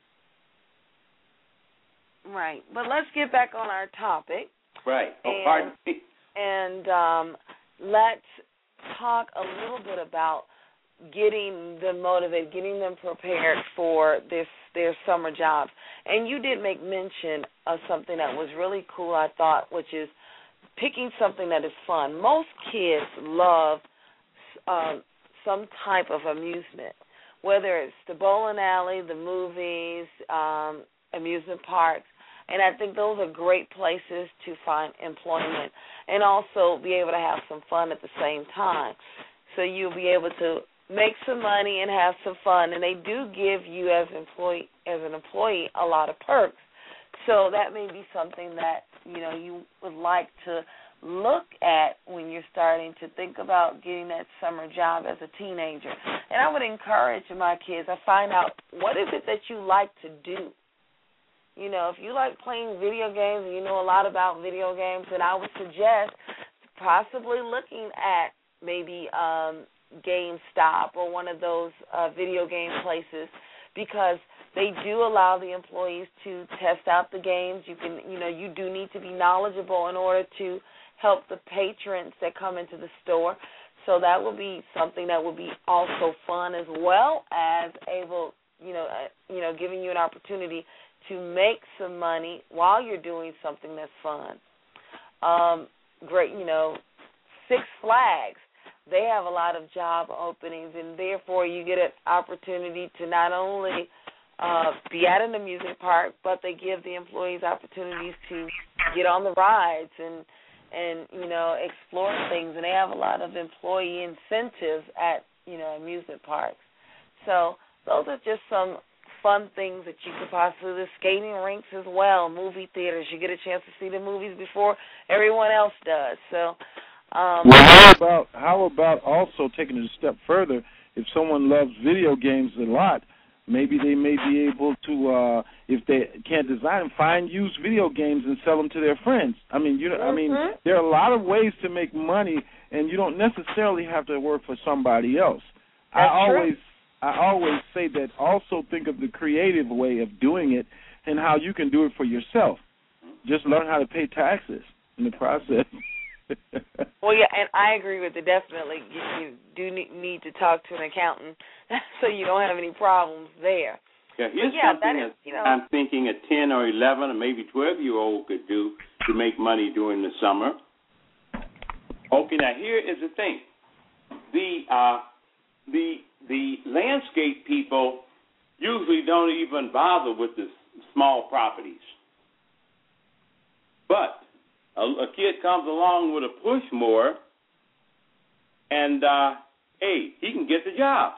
Right. But let's get back on our topic.
Right. Oh,
and,
pardon me.
And um, let's talk a little bit about getting them motivated, getting them prepared for this their summer jobs. And you did make mention of something that was really cool, I thought, which is picking something that is fun. Most kids love um, some type of amusement, whether it's the bowling alley, the movies, um, amusement parks. And I think those are great places to find employment and also be able to have some fun at the same time. So you'll be able to make some money and have some fun. And they do give you as employee as an employee a lot of perks. So that may be something that, you know, you would like to
look at when you're starting to think about getting that summer job as a teenager. And I would encourage my kids, I find out what is it that you like to do. You know, if you like playing video games and you know a lot about video games, then I would suggest possibly looking at maybe um, GameStop or one of those uh, video game places, because they do allow the employees to test out the games. You can, you know, you do need to be knowledgeable in order to help the patrons that come into the store. So that would be something that would be also fun, as well as able, you know, uh, you know, giving you an opportunity to make some money while you're doing something that's fun. Um, great, you know, Six Flags, they have a lot of job openings, and therefore you get an opportunity to not only uh, be at an amusement park, but they give the employees opportunities to get on the rides and, and you know, explore things, and they have a lot of employee incentives at, you know, amusement parks. So those are just some fun things that you could possibly do. Skating rinks as well, movie theaters. You get a chance to see the movies before everyone else does. So, um,
well, how about how about also taking it a step further? If someone loves video games a lot, maybe they may be able to, uh, if they can't design, find used video games and sell them to their friends. I mean, you know, mm-hmm. I mean, there are a lot of ways to make money, and you don't necessarily have to work for somebody else.
That's
I always.
True.
I always say that also think of the creative way of doing it and how you can do it for yourself. Just learn how to pay taxes in the process.
Well, yeah, and I agree with it, definitely. You, you do need to talk to an accountant so you don't have any problems there.
Yeah, here's
yeah,
something
that is, you know,
I'm thinking a ten or eleven or maybe twelve-year-old could do to make money during the summer. Okay, now here is the thing. The uh, the the landscape people usually don't even bother with the small properties. But a, a kid comes along with a push mower, and, uh, hey, he can get the job.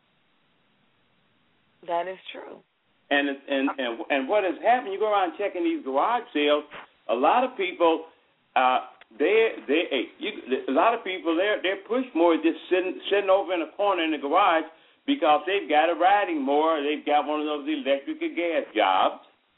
That is true.
And, and, and, and what has happened, you go around checking these garage sales, a lot of people, uh, they, they, hey, you, a lot of people, they're, they're push mowers just sitting, sitting over in a corner in the garage because they've got a riding mower, they've got one of those electric or gas jobs,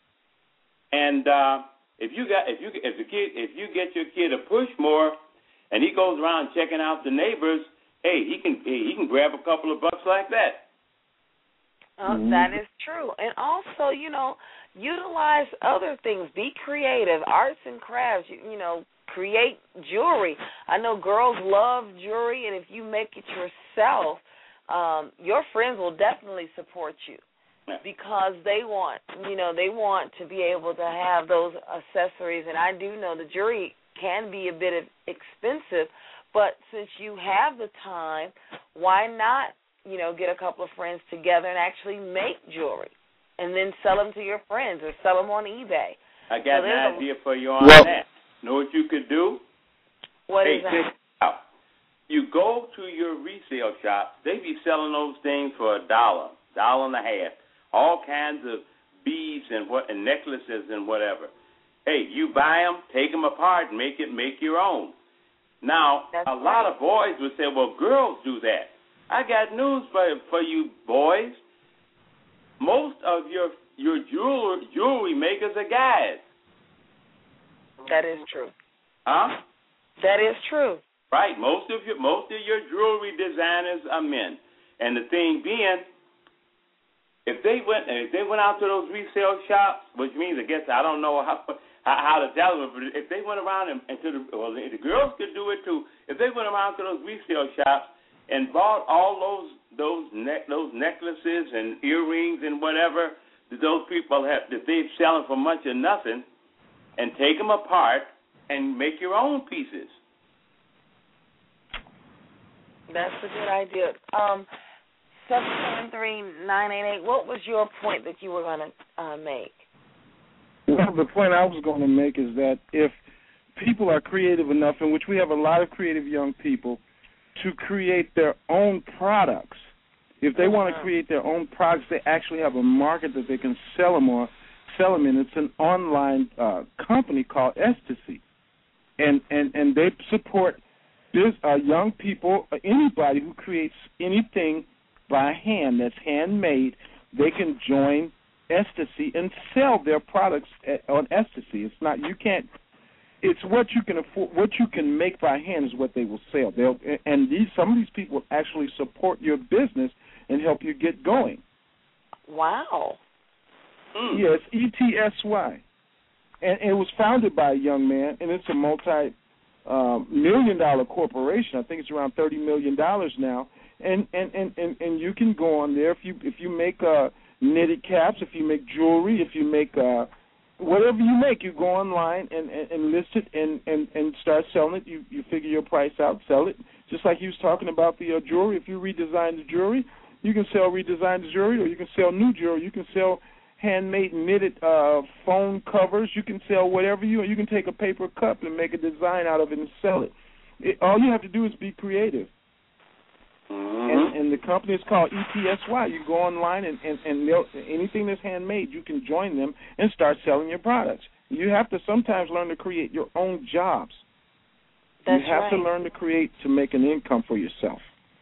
and uh, if you got, if you, if the kid, if you get your kid a push mower, and he goes around checking out the neighbors, hey, he can, he can grab a couple of bucks like that.
Oh, that is true. And also, you know, utilize other things. Be creative. Arts and crafts, you, you know, create jewelry. I know girls love jewelry, and if you make it yourself, um, your friends will definitely support you because they want, you know, they want to be able to have those accessories. And I do know the jewelry can be a bit expensive, but since you have the time, why not, you know, get a couple of friends together and actually make jewelry and then sell them to your friends or sell them on eBay.
I got
so
an idea for you on
well,
that. Know what you could do?
What
hey,
is that?
Check it out. You go to your resale shop. They be selling those things for a dollar, dollar and a half. All kinds of beads and what and necklaces and whatever. Hey, you buy them, take them apart, and make it make your own. Now,
That's
a lot of boys would say, well, girls do that. I got news for for you boys. Most of your your jewelry jewelry makers are guys.
That is true.
Huh?
That is true.
Right. Most of your most of your jewelry designers are men. And the thing being, if they went if they went out to those resale shops, which means I guess I don't know how how to tell them, but if they went around and, and to the well the girls could do it too. If they went around to those resale shops and bought all those those ne- those necklaces and earrings and whatever that those people have that they're selling for much or nothing, and take them apart and make your own pieces.
That's a good idea. Um, seven seven three nine eight eight. What was your point that you were going to uh, make?
Well, the point I was going to make is that if people are creative enough, in which we have a lot of creative young people, to create their own products. If they mm-hmm. want to create their own products, they actually have a market that they can sell them on, sell them in. It's an online uh, company called Ecstasy. and and and they support this uh, young people, uh, anybody who creates anything by hand that's handmade. They can join Ecstasy and sell their products at, on Ecstasy. It's not you can't. It's what you can afford, what you can make by hand is what they will sell. They'll and these some of these people will actually support your business and help you get going.
Wow.
Mm.
Yeah, it's E T S Y, and, and it was founded by a young man, and it's a multi um, million dollar corporation. I think it's around thirty million dollars now, and, and, and, and, and you can go on there if you if you make uh, knitted caps, if you make jewelry, if you make uh, whatever you make, you go online and, and, and list it and, and, and start selling it. You you figure your price out, sell it. Just like he was talking about the uh, jewelry. If you redesign the jewelry, you can sell redesigned jewelry, or you can sell new jewelry. You can sell handmade knitted uh, phone covers. You can sell whatever you. You can take a paper cup and make a design out of it and sell it. it all you have to do is be creative.
Mm-hmm.
And, and the company is called E T S Y. You go online and, and, and anything that's handmade, you can join them and start selling your products. You have to sometimes learn to create your own jobs.
That's
you have
right.
to learn to create to make an income for yourself.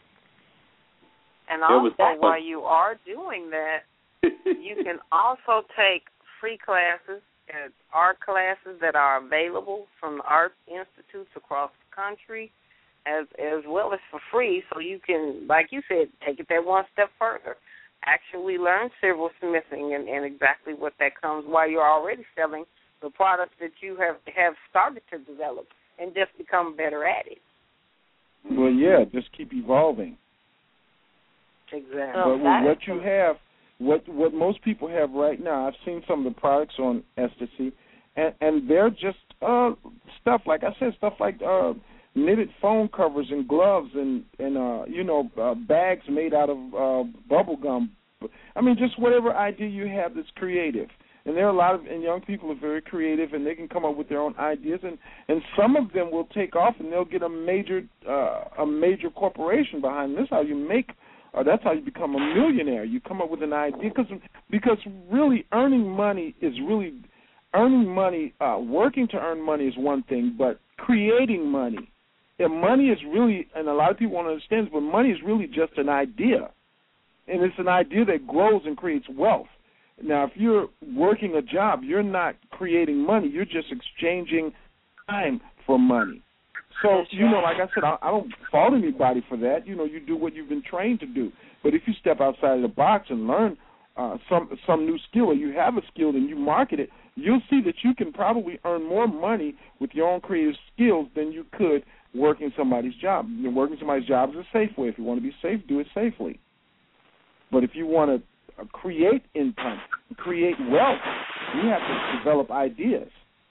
And
There was-
also, while you are doing that, you can also take free classes and art classes that are available from the art institutes across the country, as as well as for free. So you can, like you said, take it that one step further. Actually learn silversmithing and, and exactly what that comes while you're already selling the products that you have, have started to develop and just become better at it.
Well, yeah, just keep evolving.
Exactly.
Oh,
But
that
with what
is
you
some-
have, what what most people have right now, I've seen some of the products on Ecstasy, and, and they're just uh, stuff, like I said, stuff like uh, knitted phone covers and gloves and, and uh, you know, uh, bags made out of uh, bubble gum. I mean, just whatever idea you have that's creative. And there are a lot of and young people are very creative, and they can come up with their own ideas, and, and some of them will take off, and they'll get a major uh, a major corporation behind them. That's how you make, or that's how you become a millionaire. You come up with an idea, because because really earning money is really earning money. Uh, working to earn money is one thing, but creating money, and money is really, and a lot of people won't understand this, but money is really just an idea, and it's an idea that grows and creates wealth. Now, if you're working a job, you're not creating money. You're just exchanging time for money. So,
That's
you know,
right.
like I said, I, I don't fault anybody for that. You know, you do what you've been trained to do. But if you step outside of the box and learn uh, some some new skill, or you have a skill and you market it, you'll see that you can probably earn more money with your own creative skills than you could working somebody's job. You know, working somebody's job is a safe way. If you want to be safe, do it safely. But if you want to create income, create wealth, you have to develop ideas.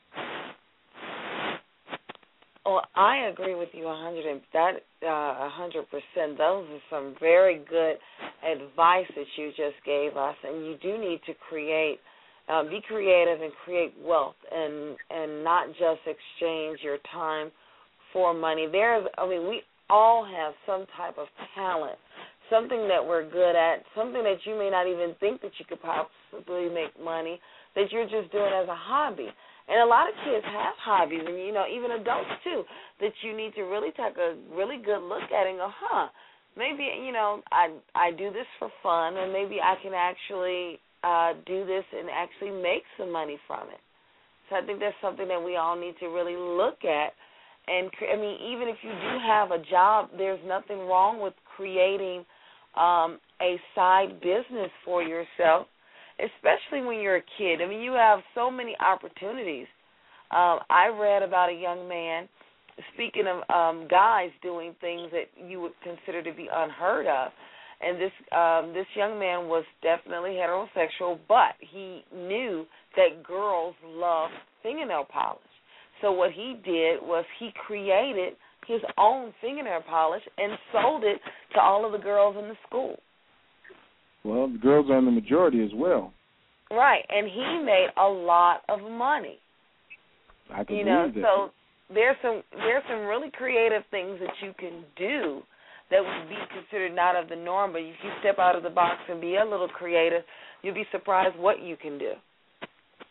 Well, I agree with you a hundred and that uh, a hundred percent. Those are some very good advice that you just gave us, and you do need to create, uh, be creative and create wealth, and and not just exchange your time for money. There's, I mean, we all have some type of talent, something that we're good at, something that you may not even think that you could possibly make money, that you're just doing as a hobby. And a lot of kids have hobbies, and, you know, even adults, too, that you need to really take a really good look at and go, huh, maybe, you know, I I do this for fun, and maybe I can actually uh, do this and actually make some money from it. So I think that's something that we all need to really look at. And, I mean, even if you do have a job, there's nothing wrong with creating um, a side business for yourself, especially when you're a kid. I mean, you have so many opportunities. Um, I read about a young man, speaking of um, guys doing things that you would consider to be unheard of, and this um, this young man was definitely heterosexual, but he knew that girls love fingernail polish. So what he did was he created his own fingernail polish and sold it to all of the girls in the school.
Well, the girls are in the majority as well.
Right, and he made a lot of money.
I can
You know,
believe that.
so there's some there's some really creative things that you can do that would be considered not of the norm, but if you step out of the box and be a little creative, you'll be surprised what you can do.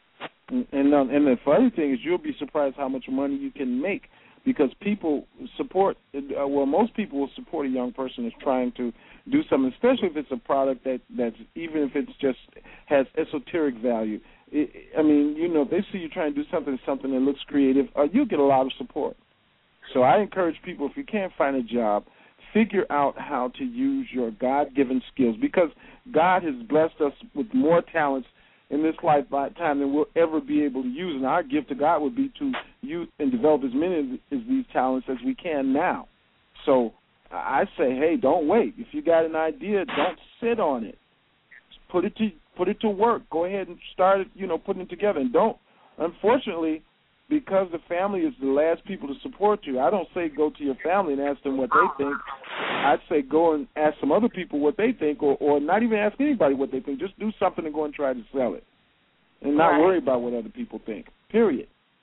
And and, um, and the funny thing is, you'll be surprised how much money you can make, because people support. Uh, well, most people will support a young person who's trying to do something, especially if it's a product that that's even if it's just has esoteric value. It, I mean, you know, if they see you trying to do something, something that looks creative, uh, you'll get a lot of support. So I encourage people, if you can't find a job, figure out how to use your God-given skills, because God has blessed us with more talents in this lifetime than we'll ever be able to use. And our gift to God would be to use and develop as many of these talents as we can now. So I say, hey, don't wait. If you got an idea, don't sit on it. Put it to put it to work. Go ahead and start, you know, putting it together. And don't, unfortunately, because the family is the last people to support you, I don't say go to your family and ask them what they think. I'd say go and ask some other people what they think, or, or not even ask anybody what they think. Just do something and go and try to sell it, and not
right.
worry about what other people think, period.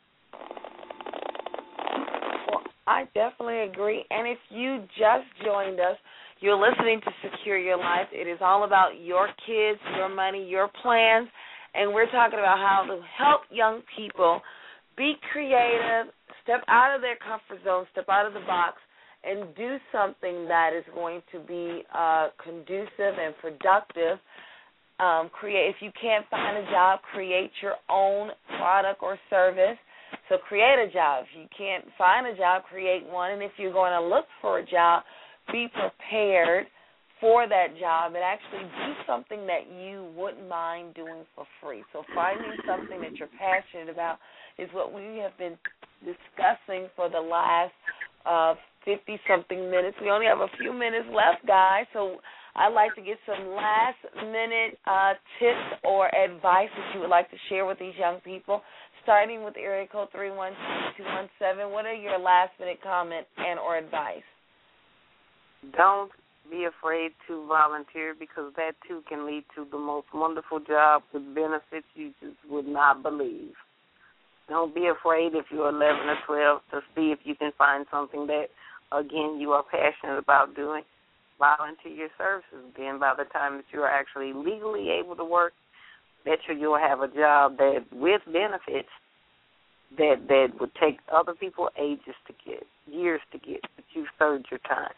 Well, I definitely agree. And if you just joined us, you're listening to Secure Your Life. It is all about your kids, your money, your plans, and we're talking about how to help young people be creative, step out of their comfort zone, step out of the box, and do something that is going to be uh, conducive and productive. Um, create. If you can't find a job, create your own product or service. So create a job. If you can't find a job, create one. And if you're going to look for a job, be prepared for that job and actually do something that you wouldn't mind doing for free. So finding something that you're passionate about is what we have been discussing for the last uh, fifty-something minutes. We only have a few minutes left, guys, so I'd like to get some last-minute uh, tips or advice that you would like to share with these young people, starting with area code three one two, two one seven. What are your last-minute comments and or advice?
Don't be afraid to volunteer, because that, too, can lead to the most wonderful job with benefits you just would not believe. Don't be afraid if you're eleven or twelve to see if you can find something that, again, you are passionate about doing. Volunteer your services. Then by the time that you are actually legally able to work, bet you you'll have a job that, with benefits, that, that would take other people ages to get, years to get, but you've served your time.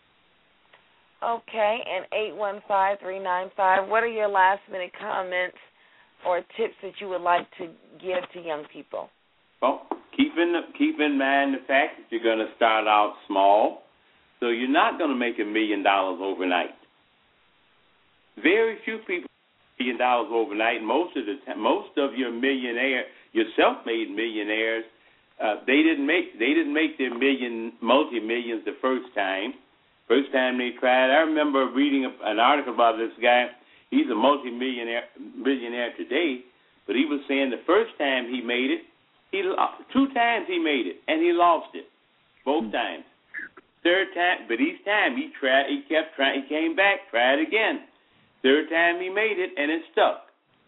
Okay, and eight one five, three nine five, what are your last-minute comments or tips that you would like to give to young people?
Well, keep in, keep in mind the fact that you're going to start out small, so you're not going to make a million dollars overnight. Very few people make a million dollars overnight. Most of the time, most of your millionaire, your self-made millionaires, uh, they didn't make they didn't make their million multi-millions the first time. First time they tried, I remember reading an article about this guy. He's a multi-millionaire millionaire today, but he was saying the first time he made it, he two times he made it, and he lost it, both times. Third time, but each time he tried, he kept trying, he came back, tried again. Third time he made it, and it stuck.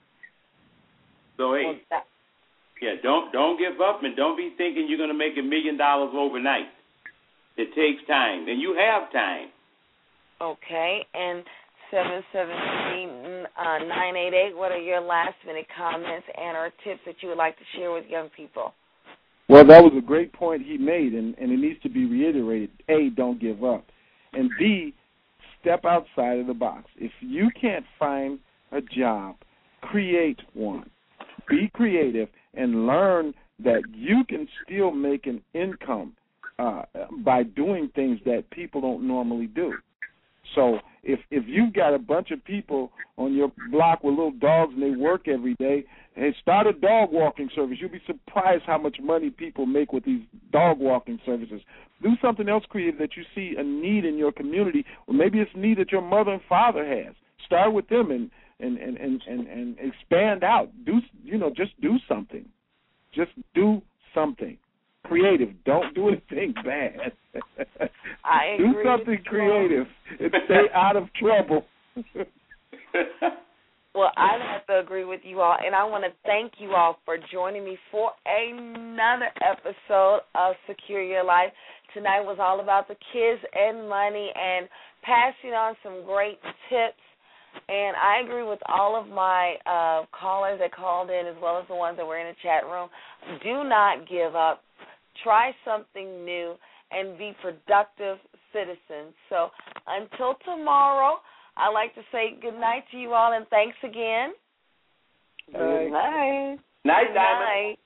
So hey, yeah, don't don't give up, and don't be thinking you're going to make a million dollars overnight. It takes time, and you have time.
Okay, and seven seven three, nine eight eight, what are your last-minute comments and or tips that you would like to share with young people?
Well, that was a great point he made, and, and it needs to be reiterated. A, don't give up. And B, step outside of the box. If you can't find a job, create one. Be creative and learn that you can still make an income Uh, by doing things that people don't normally do. So if if you've got a bunch of people on your block with little dogs and they work every day, hey, start a dog walking service. You'll be surprised how much money people make with these dog walking services. Do something else creative that you see a need in your community, or maybe it's a need that your mother and father has. Start with them and and, and, and, and, and expand out. Do you know, just do something. Just do something. Creative. Don't do anything bad.
I
do
agree
something creative and stay out of trouble.
Well, I have to agree with you all, and I want to thank you all for joining me for another episode of Secure Your Life. Tonight was all about the kids and money and passing on some great tips And I agree with all of my uh, callers that called in, as well as the ones that were in the chat room. Do not give up. Try something new and be productive citizens. So until tomorrow, I'd like to say good night to you all, and thanks again.
Good night.
Night,
Good
Diamond.
night.